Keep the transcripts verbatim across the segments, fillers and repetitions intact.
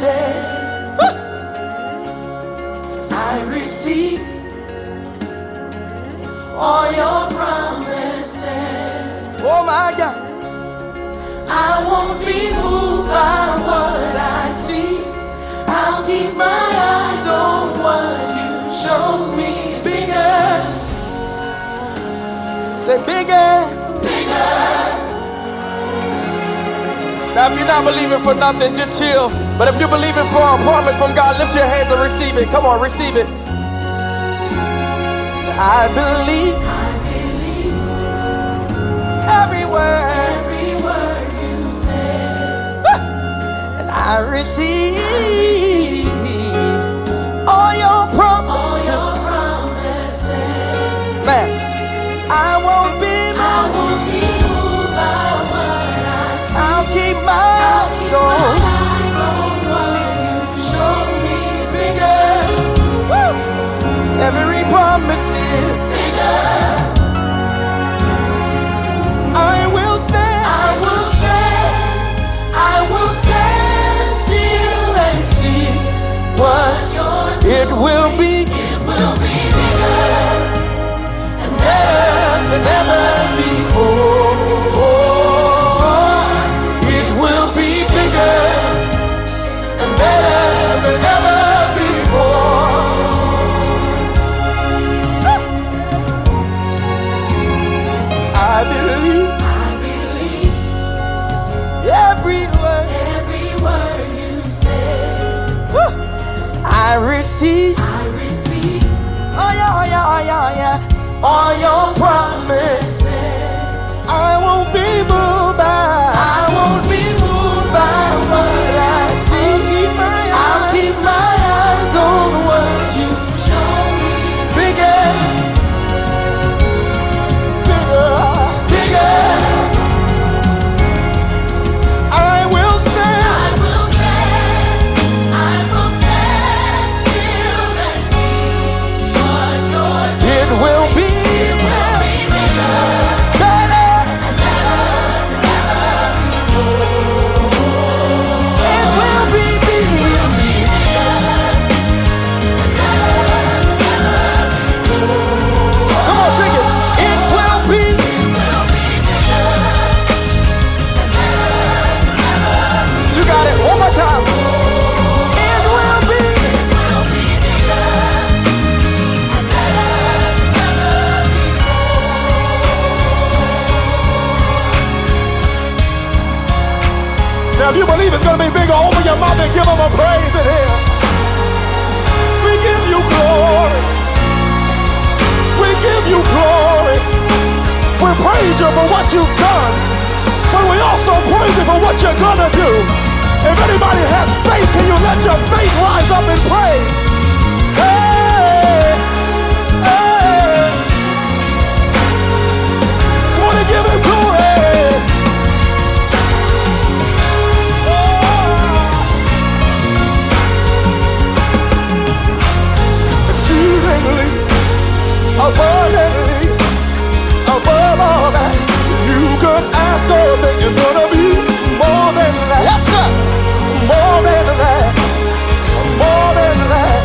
said, I receive all your promises. Oh my God. I won't be moved by what I see. I'll keep my eyes on what you show me. Bigger. Say bigger. Bigger. Now if you're not believing for nothing, just chill. But if you're believing for a promise from God, lift your hands and receive it. Come on, receive it. I believe, I believe every word, every word you said. and I receive, all your promises. All your promises. Man, I won't be I moved. won't be moved by what I see. I'll keep my eyes My on. eyes on what you show me. Bigger. Woo. Every promise is. I will stand. I will stand, I will stand still and see what you're doing. It will be It will be bigger and better than ever before. It will be bigger and better than ever before. I believe, I believe every word. every word you say. Woo. I receive, I receive oh yeah, oh yeah, oh yeah, oh yeah, all your promise. I won't be moved by, I won't be moved by what I see. I'll keep my eyes on what you show me. bigger, bigger, bigger. I will stand. I will stand, I will stand still and see what you're doing. It will be better. It will be big. Come on, sing it. It will be. You got it. One more time. It will be. Now, if you believe it's going to be bigger, open your mouth and give them a praise in here. We give you glory. We give you glory. We praise you for what you've done, but we also praise you for what you're going to do. If anybody has faith, can you let your faith rise up in praise? Hey, hey. Come on and give him glory. Exceedingly, abundantly, above all that you could ask or think is gonna be more than that. Yes, sir. More than that. More than that.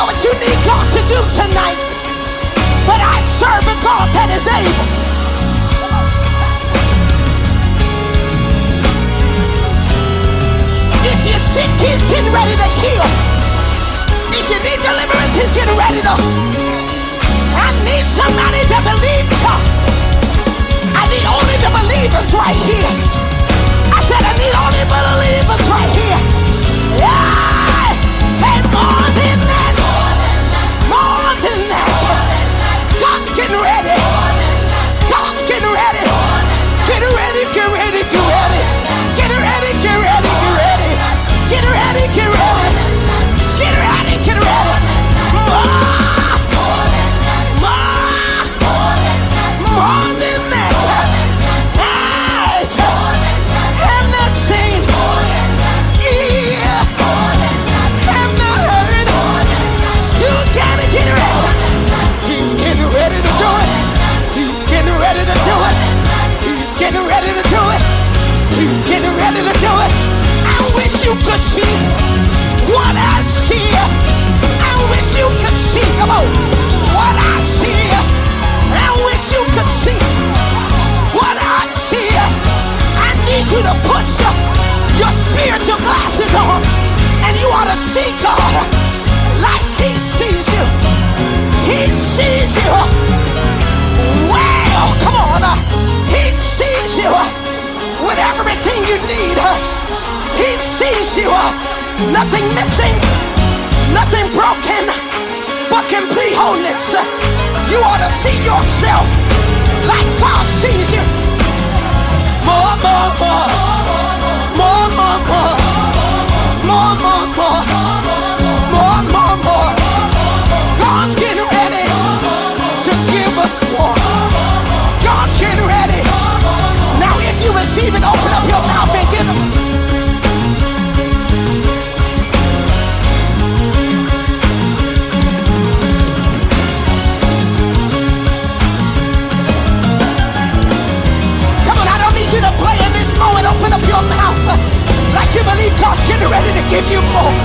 know what you need God to do tonight, but I serve a God that is able. If you're sick, he's getting ready to heal. If you need deliverance, he's getting ready to. I need somebody to believe God. I need only the believers right here. I said I need only believers right here. Yeah! Say more than that. More than that. God's getting ready. God's getting ready. Get ready, get ready, get ready. Get ready, get ready, get ready. Get ready, get ready. Get ready, get ready. More. More. More than that. Yes. Have not seen. Yeah. Have not heard. You gotta get ready. He's getting ready to do it. He's getting ready to do it. He's getting ready to do it. He's getting ready to do it. I wish you could see what I see. I wish you could see. Come on. What I see. I wish you could see what I see. I need you to put your, your spiritual glasses on, and you ought to see God like he sees you. He sees you. Well, come on. He sees you with everything you need. He sees you. Nothing missing, nothing broken, but complete wholeness. You ought to see yourself like God sees you. More, more, more. More, more, more. More, more, more. More, more, more. God's getting ready to give us more. God's getting ready. Now if you receive it, open up your mouth and give him. Open up your mouth like you believe God's getting ready to give you more.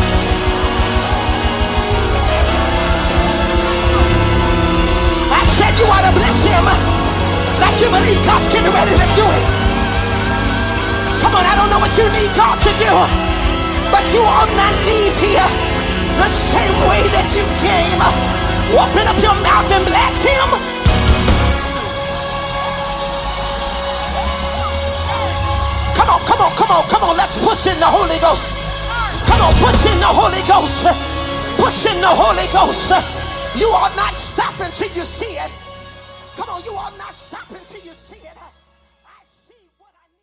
I said you ought to bless him like you believe God's getting ready to do it. Come on, I don't know what you need God to do, but you ought not leave here the same way that you came. Open up your mouth and bless him. Come on, come on, come on, come on. Let's push in the Holy Ghost. Come on, push in the Holy Ghost. Push in the Holy Ghost. You ought not stop until you see it. Come on, you ought not stop.